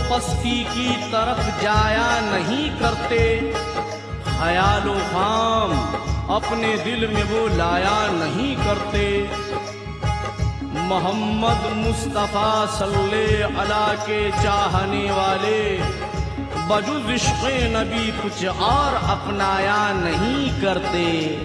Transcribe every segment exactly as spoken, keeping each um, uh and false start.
पस्ती की तरफ जाया नहीं करते, ख्यालो खाम अपने दिल में वो लाया नहीं करते। मोहम्मद मुस्तफ़ा सल्लल्लाहु अलैहि के चाहने वाले बजुज़ इश्क़े नबी कुछ और अपनाया नहीं करते।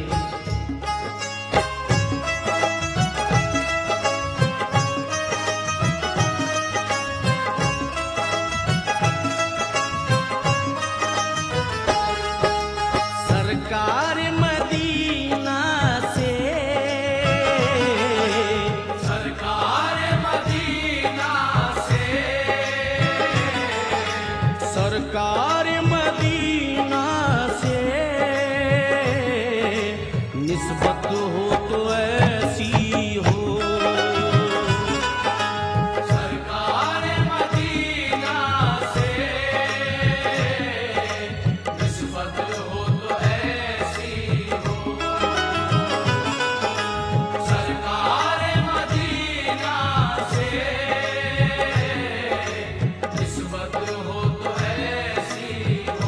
सरकार मदीना से, सरकार मदीना से, सरकार मदीना से निस्बत हो तो ऐसी हो। सरकार मदीना से निस्बत हो तो ऐसी हो। सरकार मदीना से निस्बत हो तो ऐसी हो।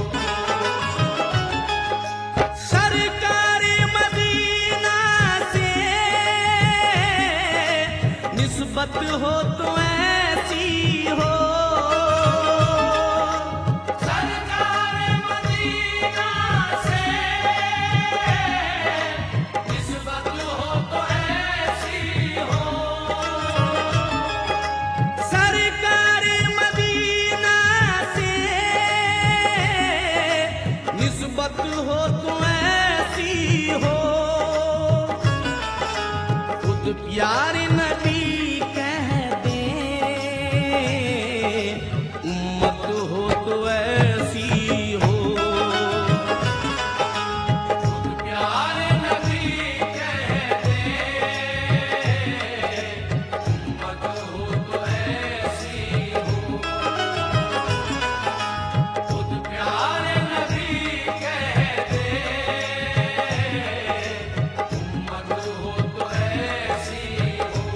सरकार मदीना से निस्बत हो तो ऐसी हो। सरकार मदीना से निस्बत हो तो ऐसी हो। सरकार मदीना से निस्बत हो तो ऐसी हो। खुद प्यारे नबी कह दे उम्मत हो तो ऐसी हो। खुद प्यारे नबी कह दे उम्मत हो तो ऐसी हो। खुद प्यारे नबी कह दे उम्मत हो तो ऐसी हो।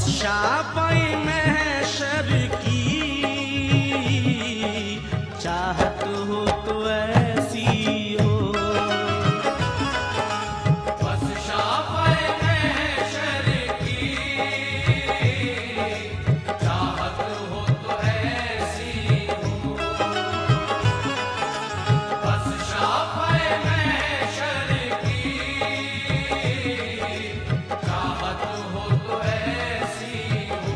शापाई महशर की चाहत हो तो ऐसी हो। बस शापाई महशर की चाहत हो तो ऐसी हो। बस शापाई महशर की चाहत हो तो ऐसी हो।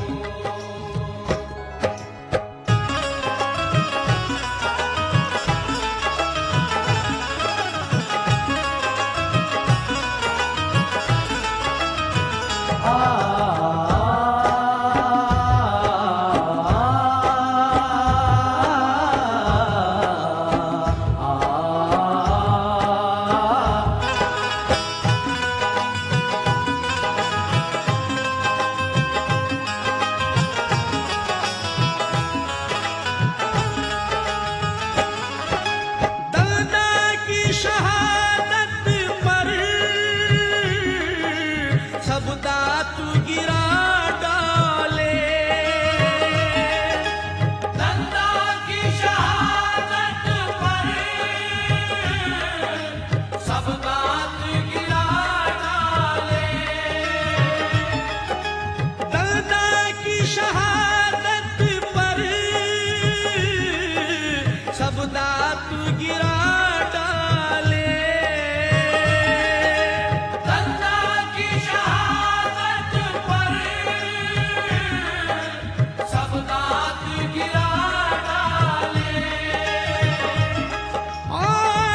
दलदा की शहादत पर सब दांत गिरा डाले। दलदा की शहादत पर सब दांत गिरा डाले। दलदा की शहादत पर सब दांत गिरा डाले। दलदा की शहादत पर सब दांत गिरा डाले। आ,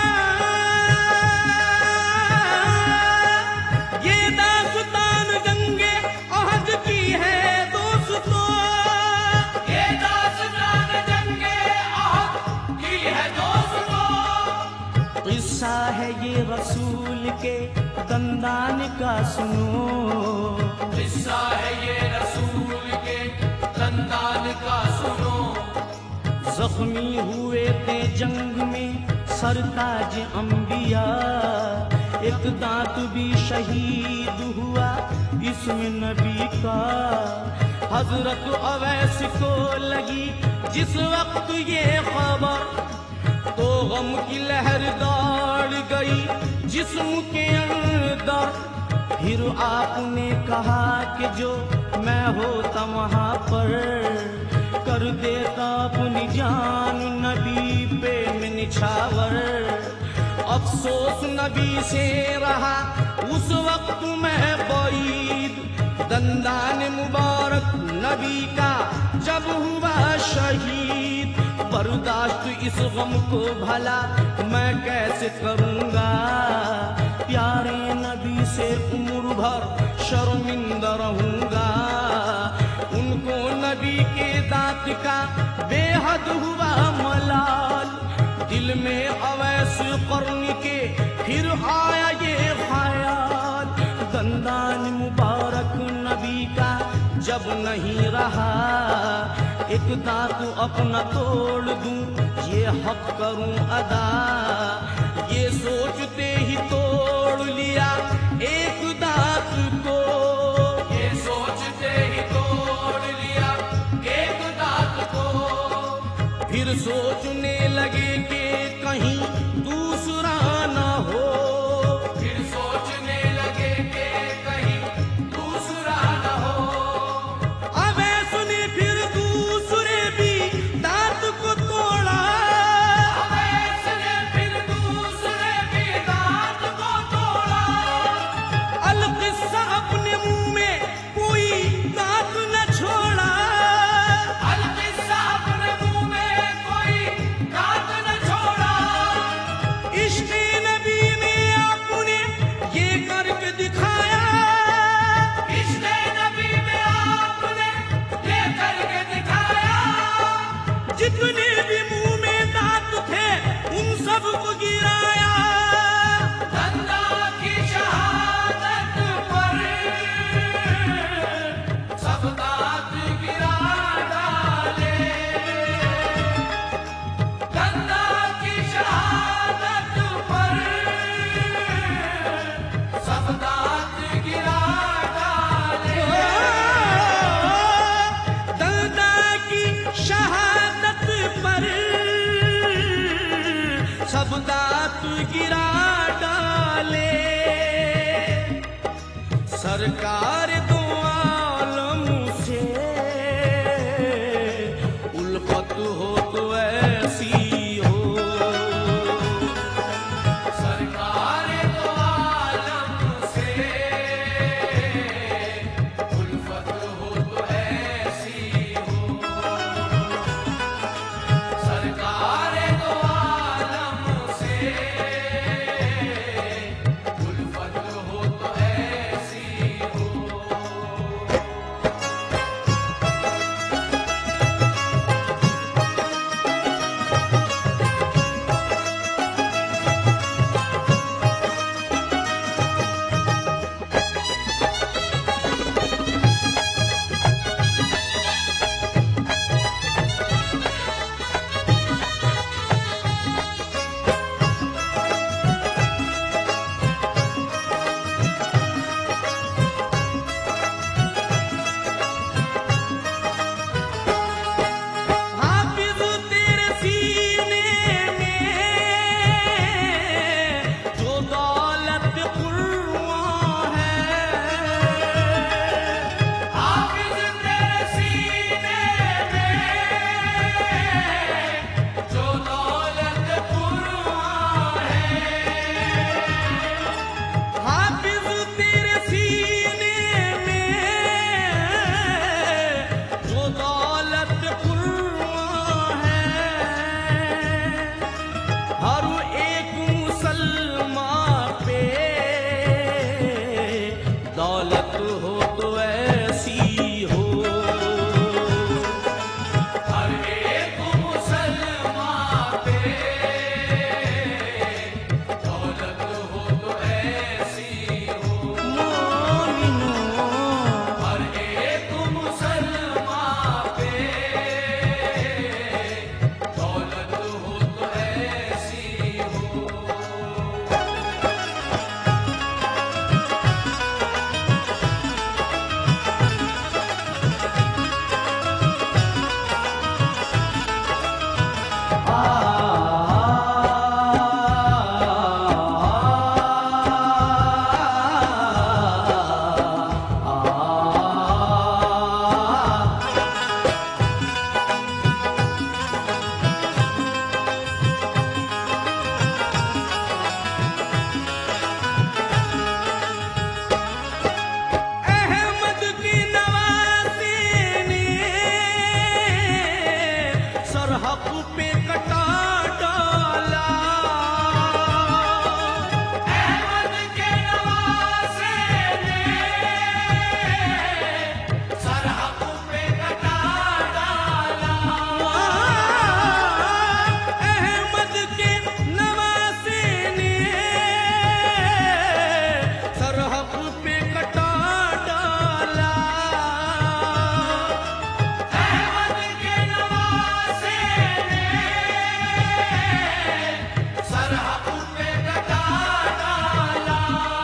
ये दास्तान जंगे अहद की है दोस्तों। ये दास्तान जंगे अहद की है दोस्तों। किस्सा है ये रसूल के दंदान का सुनो। किस्सा है ये रसूल के दंदान का सुनो। जख्मी हुए थे जंग में सरताज अंबिया। एक दांत भी शहीद हुआ इसमें नबी का। हजरत अवैस को लगी जिस वक्त ये खबर तो गम की लहर दौड़ गई जिस्म के अंदर। फिर आपने कहा कि जो मैं होता वहां पर कर देता अपनी जान नबी पे में निछावर। अफसोस नबी से रहा उस वक्त मैं बैद। दंदान मुबारक नबी का जब हुआ शहीद। बर्दाश्त इस गम को भला मैं कैसे करूंगा। प्यारे नबी से उम्र भर शर्मिंदा रहूंगा। उनको नबी के दांत का बेहद हुआ मलाल। दिल में अवैस कर्न के फिर आया ये ख्याल। दंदान मुबारक नबी का जब नहीं रहा एक दांत अपना तोड़ दूं ये हक करूं अदा। ये सोचते ही तोड़ लिया एक दांत को। ये सोचते ही तोड़ लिया एक दांत को। फिर सोचने लगे कि कहीं दूसरा न हो। फिर सोचने लगे कि कहीं दूसरा न हो। अवैस ने फिर दूसरे भी दांत को तोड़ा। अवैस ने फिर दूसरे भी दांत को तोड़ा। सरकार दो आलम से उल्फत हो तो ऐसी हो। सरकार दो आलम से उल्फत हो तो ऐसी हो। सरकार दो आलम से उल्फत हो तो ऐसी हो। हाफिज तेरे सीने में जो दौलत कुर्बान है, हाफिज तेरे सीने में जो दौलत कुर्बान है। हाफिज तेरे सीने में जो दौलत कुर्बान है, हर एक मुसलमान पे दौलत हो तो ऐसी हो। हर एक मुसलमान पे दौलत हो तो ऐसी हो। मोमिनों हर एक मुसलमान पे दौलत हो तो ऐसी हो। अहमद की नवाज़ी ने सरहद पे कटा डाला। अहमद के नवासे ने सरहद पे कटा डाला। अहमद के नवाज़ी ने सरहद पे कटा डाला। अहमद के नवासे ने सरहद पे कटा डाला।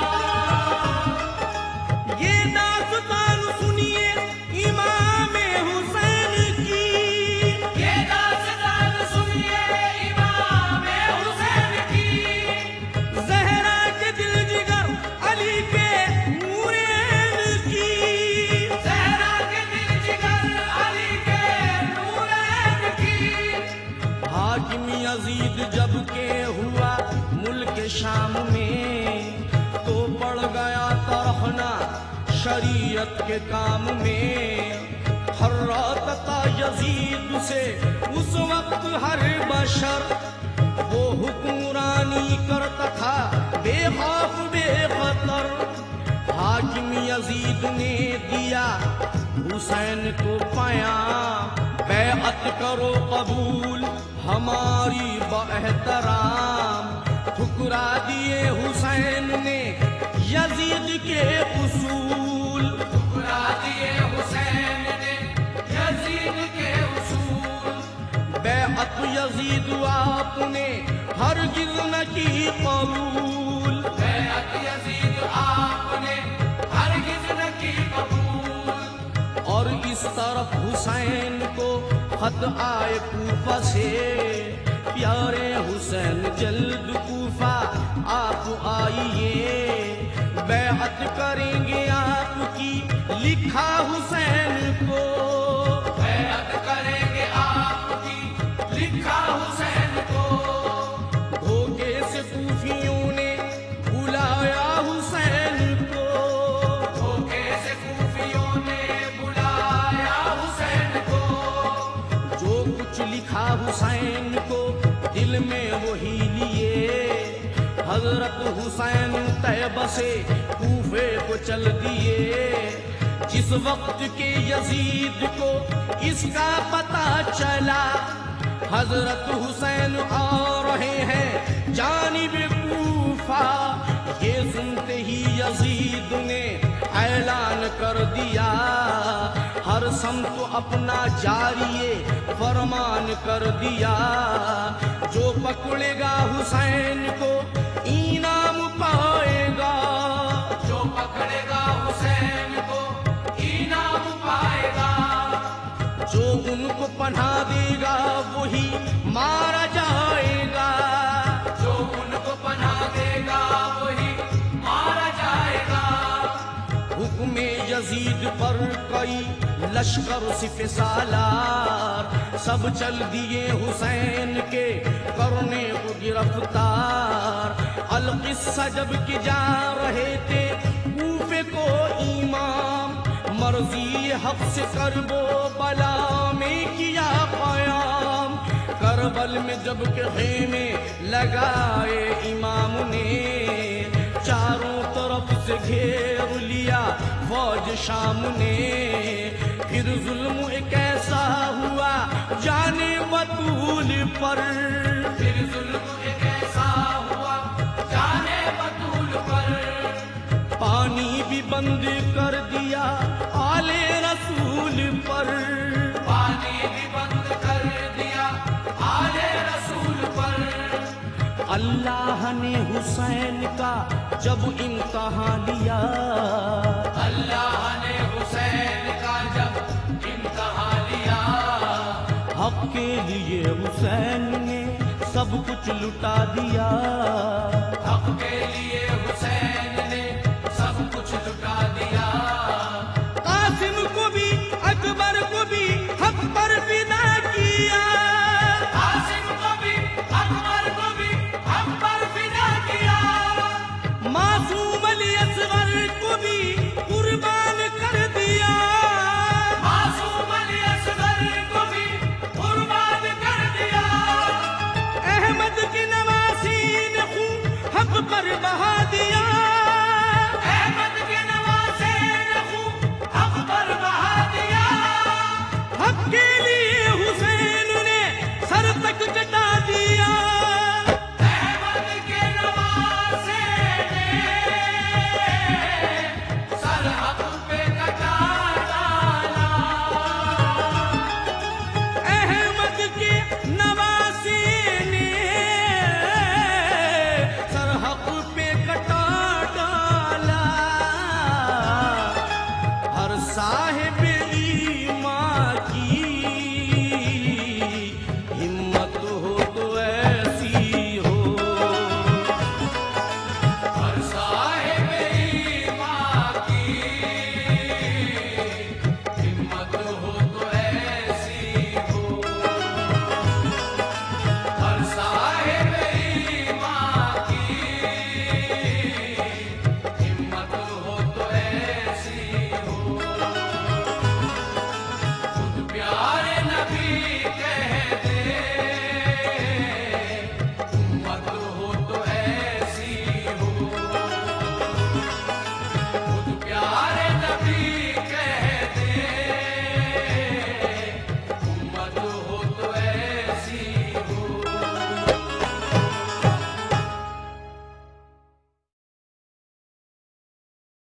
ये दास्तान सुनिए इमाम हुसैन की, ये दास्तान सुनिए इमाम हुसैन की। ज़हरा के दिल जिगर अली के नूरैन की। ज़हरा के दिल जिगर अली के नूरैन की। हाकिम यजीद जब के हुआ मुल्क शाम में, तो पड़ गया तरहना शरीयत के काम में। हर्रात था यजीद से उस वक्त हर बशर, वो हुक्मरानी करता था बेखौफ बेखतर। हाकिम यजीद ने दिया हुसैन को पाया, बैअत करो कबूल हमारी बएहतराम। ठुकरा दिए हुसैन ने यजीद के उसूल। ठुकरा दिए हुसैन ने यजीद के उसूल। बैअत यजीद आपने हरगिज़ न की कबूल। बैअत यजीद आपने हरगिज़ न की कबूल। और इस तरफ हुसैन को खत आए कूफा से, प्यारे हुसैन जल्द कूफा आप आइए। बैअत करेंगे आपकी लिखा हुसैन को, बैअत करेंगे आपकी लिखा हुसैन को। धोखे से कूफियों ने बुलाया हुसैन को, धोखे से कूफियों ने बुलाया हुसैन को। जो कुछ लिखा हुसैन को दिल में वही लिए, हजरत हुसैन तैबा से कूफे को चल दिए। जिस वक्त के यजीद को इसका पता चला, हजरत हुसैन आ रहे हैं जानिब कूफा, ये सुनते ही यजीद ने ऐलान कर दिया, हर समत अपना जारिए फरमान कर दिया। जो पकड़ेगा हुसैन को इनाम पाएगा, जो पकड़ेगा हुसैन को इनाम पाएगा। जो उनको पनाह देगा वही मारा जाएगा, जो उनको पनाह देगा वही मारा जाएगा। हुक्मे यजीद पर कई लश्कर सिपह सालार, सब चल दिए हुसैन के करने को गिरफ्तार। अल-किस्सा जब कि जा रहे थे कूफे को इमाम, मर्जी हक से करबो बला में किया क़याम। करबल में जब के खेमे लगाए इमाम ने, चारों तरफ से घेर लिया फौज शाम ने। फिर जुल्म एक ऐसा हुआ जाने बतूल पर, फिर जुल्म एक ऐसा हुआ जाने बतूल पर। पानी भी बंद कर दिया आले रसूल पर, पानी भी बंद कर दिया आले रसूल पर। अल्लाह ने हुसैन का जब इम्तहान लिया, अल्लाह ने हुसैन का जब इम्तहान लिया। हक के लिए हुसैन ने सब कुछ लुटा दिया, हक के लिए हुसैन ने सब कुछ लुटा दिया। कासिम को भी अकबर को भी हक पर विदा किया, कासिम को भी अकबर को भी हक पर फिदा किया। मासूम अली असगर को भी कुर्बान कर दिया, मासूम अली असगर को भी कुर्बान कर दिया। अहमद की नवासी ने खून हक पर बहा दिया, अहमद के नवासे ने खून हक पर बहा दिया। हक के लिए हुसैन ने सर तक कटा दिया। अहमद के नवासे ने सर हक पे कटा डाला। अहमद के नवासी ने सरहद पे कटा डाला, हर साहिब